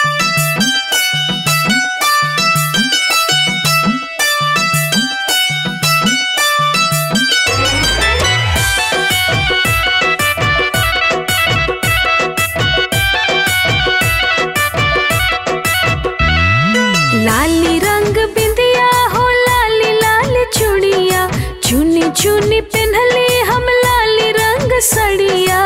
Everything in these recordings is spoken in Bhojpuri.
लाली रंग बिंदिया हो लाली लाल चुड़िया, चुनी चुनी पिन्हली हम लाली रंग सड़िया।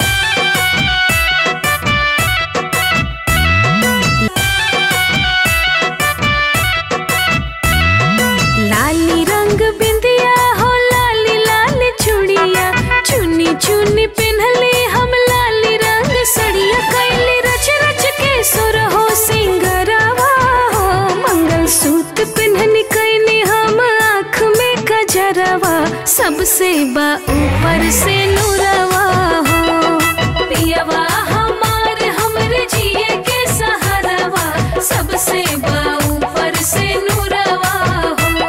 लाली रंग बिंदिया हो लाली लाल चुड़िया, चुनी चुनी पिन्हली हम लाली रंग सड़िया। कैली रच रच के सुर हो सिंगरवा, सूत पिन्हनी कैनी हम आँख में कजरवा, सबसे बा ऊपर से नूरवा हो। पियवा हमार हमरे जिए के सहारवा, सबसे बा ऊपर से नूरवा हो।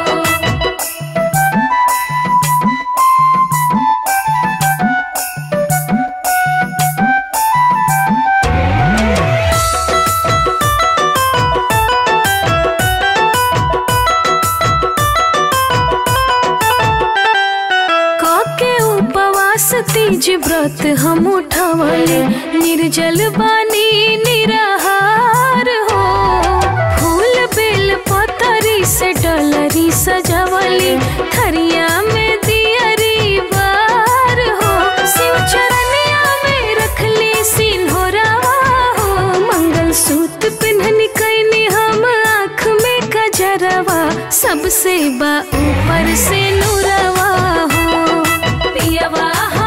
तीज व्रत हम उठावले, निर्जल बानी निराहार हो। फूल बेल पतरी से डलरी सजावली, थरिया में दियरी बार हो। शिव चरनिया में रखली सिन्होरावा हो, मंगल सूत्र पिन्हनी कैनी हम आँख में कजरवा, सबसे बा ऊपर से नूरवा हो। पियवा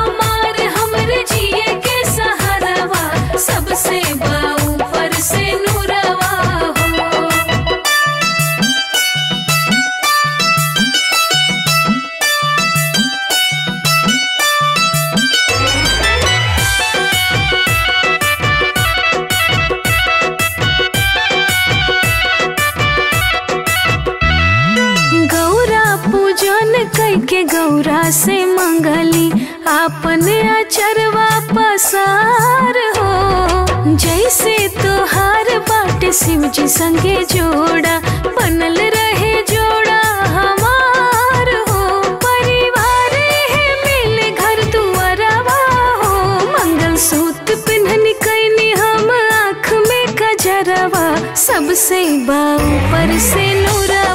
जिए के सहारवा, सबसे बा ऊपर से नूरवा हो। गौरा पूजन कैके गौरा से मंगली, आपन अचरवा पसार हो। जैसे तोहार बाटे शिव जी संगे जोड़ा, बनल रहे जोड़ा हमार हो। परिवार है मिल घर दुआरवा हो, मंगल सूत्र पिन्हनी कैनी हम आँख में कजरवा, सबसे बा ऊपर से नूरा